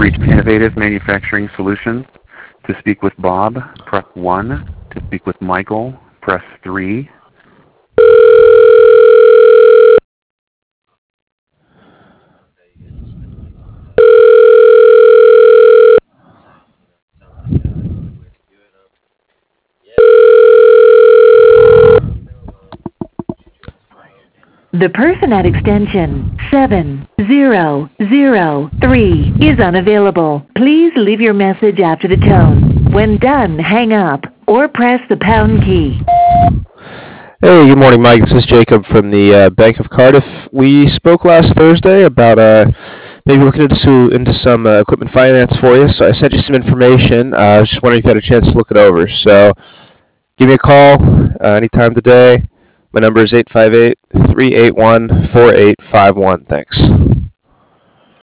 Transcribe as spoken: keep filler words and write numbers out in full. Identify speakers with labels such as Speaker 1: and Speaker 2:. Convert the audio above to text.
Speaker 1: reached Innovative Manufacturing Solutions. To speak with Bob, press one. To speak with Michael, press three.
Speaker 2: The person at extension seven zero zero three is unavailable. Please leave your message after the tone. When done, hang up or press the pound key.
Speaker 3: Hey, good morning, Mike. This is Jacob from the uh, Bank of Cardiff. We spoke last Thursday about uh, maybe looking into, into some uh, equipment finance for you, so I sent you some information. Uh, I was just wondering if you had a chance to look it over. So give me a call uh, anytime today. My number is eight five eight, three eight one, four eight five one. Thanks.